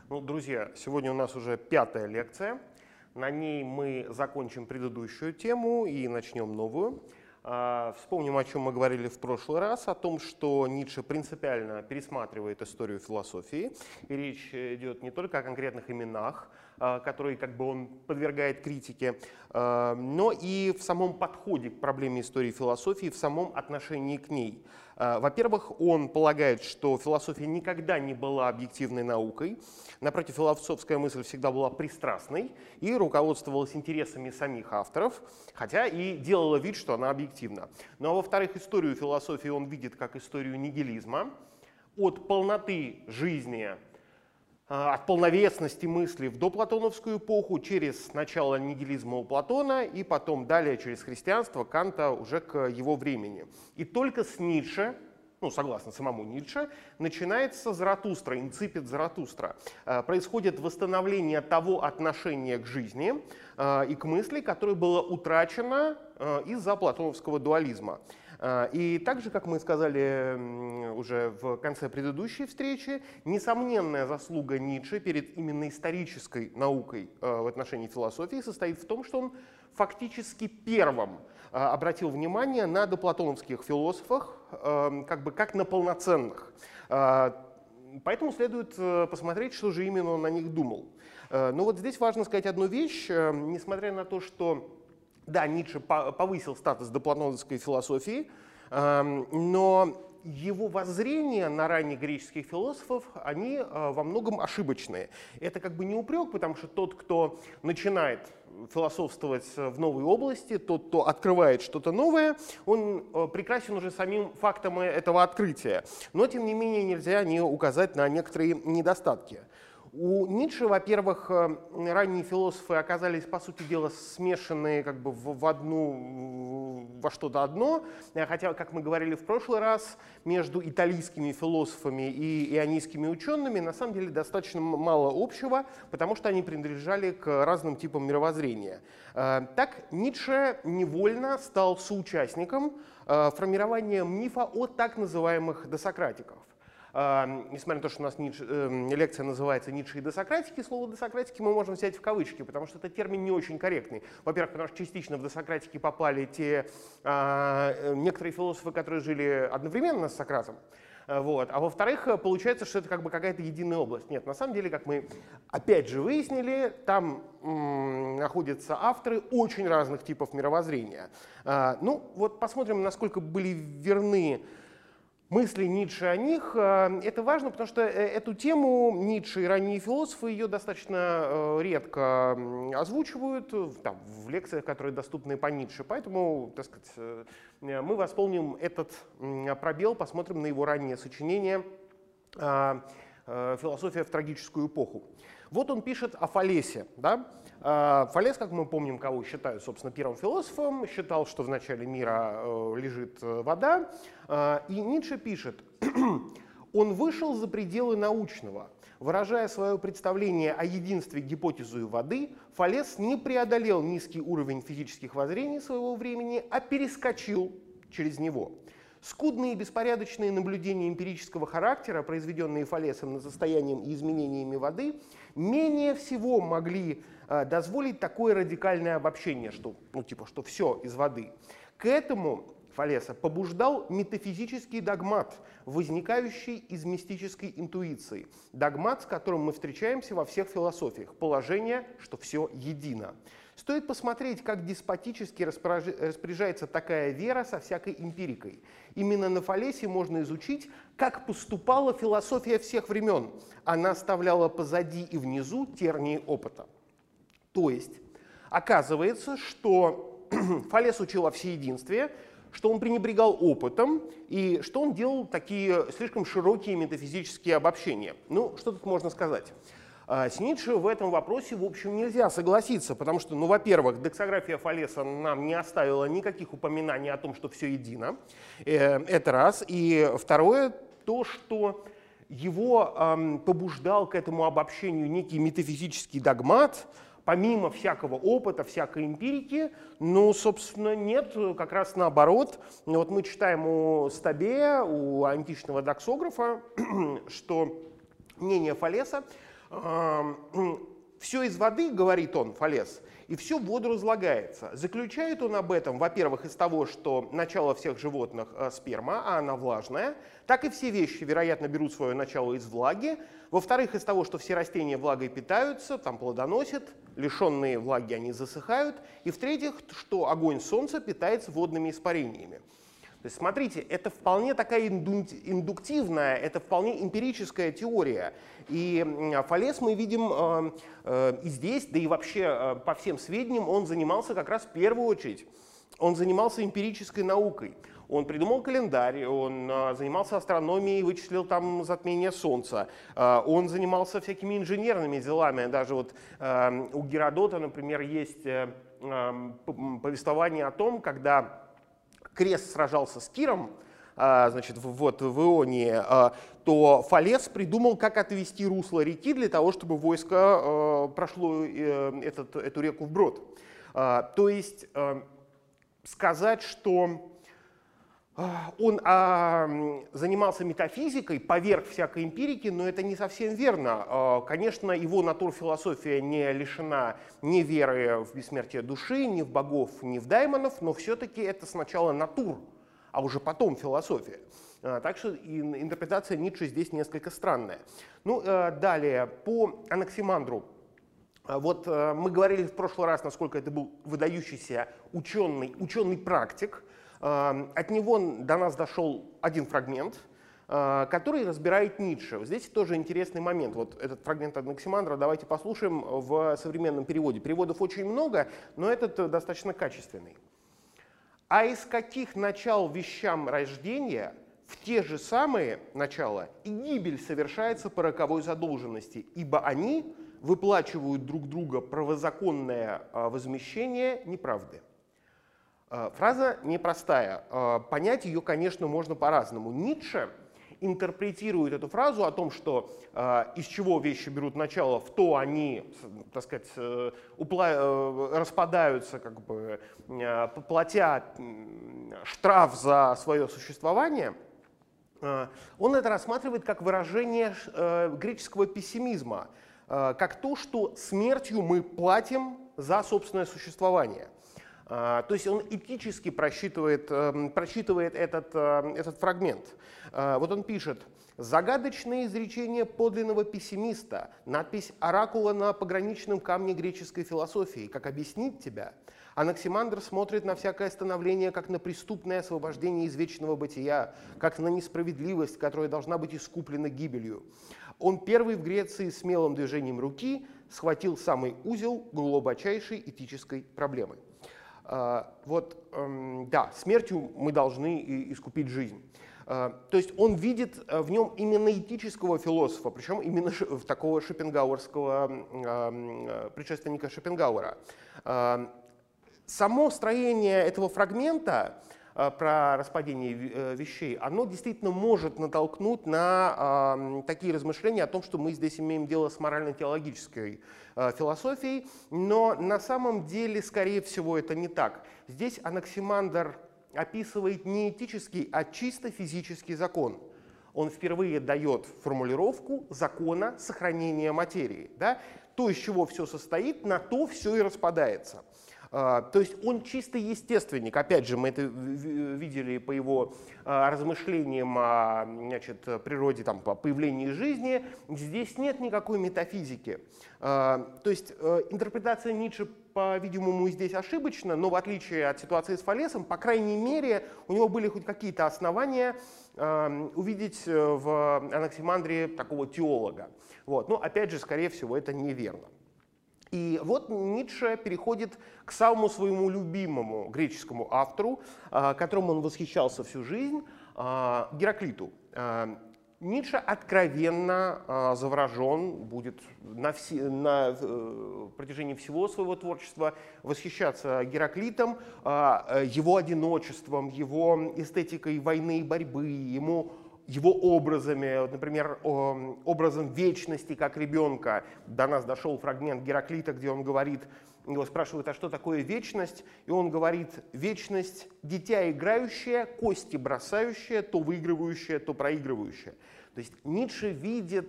Ну, друзья, сегодня у нас уже 5-я лекция. На ней мы закончим предыдущую тему и начнем новую. Вспомним, о чем мы говорили в прошлый раз, о том, что Ницше принципиально пересматривает историю философии. И речь идет не только о конкретных именах, которые он подвергает критике, но и в самом подходе к проблеме истории философии, в самом отношении к ней. Во-первых, он полагает, что философия никогда не была объективной наукой. Напротив, философская мысль всегда была пристрастной и руководствовалась интересами самих авторов, хотя и делала вид, что она объективна. Ну а во-вторых, историю философии он видит как историю нигилизма, от полноты жизни, от полновесности мысли в доплатоновскую эпоху, через начало нигилизма у Платона и потом далее через христианство Канта уже к его времени. И только с Ницше, согласно самому Ницше, начинается Заратустра, инципит Заратустра. Происходит восстановление того отношения к жизни и к мысли, которое было утрачено из-за платоновского дуализма. И также, как мы сказали уже в конце предыдущей встречи, несомненная заслуга Ницше перед именно исторической наукой в отношении философии состоит в том, что он фактически первым обратил внимание на доплатоновских философах как на полноценных. Поэтому следует посмотреть, что же именно он о них думал. Но вот здесь важно сказать одну вещь, несмотря на то, что да, Ницше повысил статус доплатоновской философии, но его воззрения на ранних греческих философов, они во многом ошибочные. Это не упрек, потому что тот, кто начинает философствовать в новой области, тот, кто открывает что-то новое, он прекрасен уже самим фактом этого открытия. Но, тем не менее, нельзя не указать на некоторые недостатки. У Ницше, во-первых, ранние философы оказались, по сути дела, смешанные во что-то одно, хотя, как мы говорили в прошлый раз, между италийскими философами и ионийскими учеными на самом деле достаточно мало общего, потому что они принадлежали к разным типам мировоззрения. Так, Ницше невольно стал соучастником формирования мифа о так называемых досократиках. Несмотря на то, что у нас лекция называется «Ницше и досократики», слово «досократики» мы можем взять в кавычки, потому что этот термин не очень корректный. Во-первых, потому что частично в досократики попали некоторые философы, которые жили одновременно с Сократом. А во-вторых, получается, что это какая-то единая область. Нет, на самом деле, как мы опять же выяснили, там находятся авторы очень разных типов мировоззрения. Посмотрим, насколько были верны мысли Ницше о них. Это важно, потому что эту тему Ницше и ранние философы ее достаточно редко озвучивают в лекциях, которые доступны по Ницше. Поэтому, мы восполним этот пробел, посмотрим на его раннее сочинение «Философия в трагическую эпоху». Вот он пишет о Фалесе. Да? Фалес, как мы помним, кого считают, собственно, первым философом, считал, что в начале мира лежит вода. И Ницше пишет: «Он вышел за пределы научного. Выражая свое представление о единстве гипотезы воды, Фалес не преодолел низкий уровень физических воззрений своего времени, а перескочил через него. Скудные и беспорядочные наблюдения эмпирического характера, произведенные Фалесом над состоянием и изменениями воды, менее всего могли дозволить такое радикальное обобщение, что все из воды. К этому Фалеса побуждал метафизический догмат, возникающий из мистической интуиции. Догмат, с которым мы встречаемся во всех философиях. Положение, что все едино. Стоит посмотреть, как деспотически распоряжается такая вера со всякой эмпирикой. Именно на Фалесе можно изучить, как поступала философия всех времен. Она оставляла позади и внизу тернии опыта». То есть, оказывается, что Фалес учил о всеединстве, что он пренебрегал опытом и что он делал такие слишком широкие метафизические обобщения. Что тут можно сказать? С Ницше в этом вопросе, в общем, нельзя согласиться, потому что, во-первых, доксография Фалеса нам не оставила никаких упоминаний о том, что все едино. Это раз. И второе, то, что его побуждал к этому обобщению некий метафизический догмат, помимо всякого опыта, всякой эмпирики, собственно, нет, как раз наоборот. Мы читаем у Стабея, у античного доксографа, что мнение Фалеса Все из воды, говорит он, Фалес, и все в воду разлагается. Заключает он об этом, во-первых, из того, что начало всех животных сперма, а она влажная, так и все вещи, вероятно, берут свое начало из влаги. Во-вторых, из того, что все растения влагой питаются, там плодоносят, лишенные влаги они засыхают. И в-третьих, что огонь солнца питается водными испарениями. То есть, смотрите, это вполне такая индуктивная, это вполне эмпирическая теория. И Фалес мы видим и здесь, да и вообще по всем сведениям, он занимался как раз в первую очередь, он занимался эмпирической наукой. Он придумал календарь, он занимался астрономией, вычислил там затмение Солнца. Он занимался всякими инженерными делами. Даже вот у Геродота, например, есть повествование о том, когда Крест сражался с Киром, значит, вот в Ионии, то Фалес придумал, как отвести русло реки для того, чтобы войско прошло эту реку вброд. То есть сказать, что он занимался метафизикой поверх всякой эмпирики, но это не совсем верно. Конечно, его натурфилософия не лишена ни веры в бессмертие души, ни в богов, ни в даймонов, но все-таки это сначала натур, а уже потом философия. Так что интерпретация Ницше здесь несколько странная. Ну, далее, по Анаксимандру. Вот мы говорили в прошлый раз, насколько это был выдающийся ученый-практик. От него до нас дошел один фрагмент, который разбирает Ницше. Вот здесь тоже интересный момент. Вот этот фрагмент Анаксимандра давайте послушаем в современном переводе. Переводов очень много, но этот достаточно качественный. «А из каких начал вещам рождения в те же самые начала и гибель совершается по роковой задолженности, ибо они выплачивают друг друга правозаконное возмещение неправды». Фраза непростая. Понять ее, конечно, можно по-разному. Ницше интерпретирует эту фразу о том, что из чего вещи берут начало, в то они, так сказать, распадаются, как бы, платя штраф за свое существование. Он это рассматривает как выражение греческого пессимизма, как то, что смертью мы платим за собственное существование. То есть он этически просчитывает этот фрагмент. Вот он пишет: «Загадочное изречение подлинного пессимиста, надпись оракула на пограничном камне греческой философии. Как объяснить тебя? Анаксимандр смотрит на всякое становление как на преступное освобождение из вечного бытия, как на несправедливость, которая должна быть искуплена гибелью. Он первый в Греции смелым движением руки схватил самый узел глубочайшей этической проблемы». Вот, да, смертью мы должны искупить жизнь. То есть он видит в нем именно этического философа, причем именно такого шопенгауэрского предшественника Шопенгауэра. Само строение этого фрагмента про распадение вещей, оно действительно может натолкнуть на такие размышления о том, что мы здесь имеем дело с морально-теологической философией, но на самом деле, скорее всего, это не так. Здесь Анаксимандр описывает не этический, а чисто физический закон. Он впервые дает формулировку закона сохранения материи. Да? То, из чего все состоит, на то все и распадается. То есть он чисто естественник. Опять же, мы это видели по его размышлениям о, значит, природе, там, по появлению жизни. Здесь нет никакой метафизики. То есть интерпретация Ницше, по-видимому, здесь ошибочна, но в отличие от ситуации с Фалесом, по крайней мере, у него были хоть какие-то основания увидеть в Анаксимандре такого теолога. Вот. Но опять же, скорее всего, это неверно. И вот Ницше переходит к самому своему любимому греческому автору, которым он восхищался всю жизнь, Гераклиту. Ницше откровенно заворожен, будет на протяжении всего своего творчества восхищаться Гераклитом, его одиночеством, его эстетикой войны и борьбы, его образами, вот, например, образом вечности как ребенка. До нас дошел фрагмент Гераклита, где он говорит, его спрашивают, а что такое вечность? И он говорит: вечность – дитя играющее, кости бросающее, то выигрывающее, то проигрывающее. То есть Ницше видит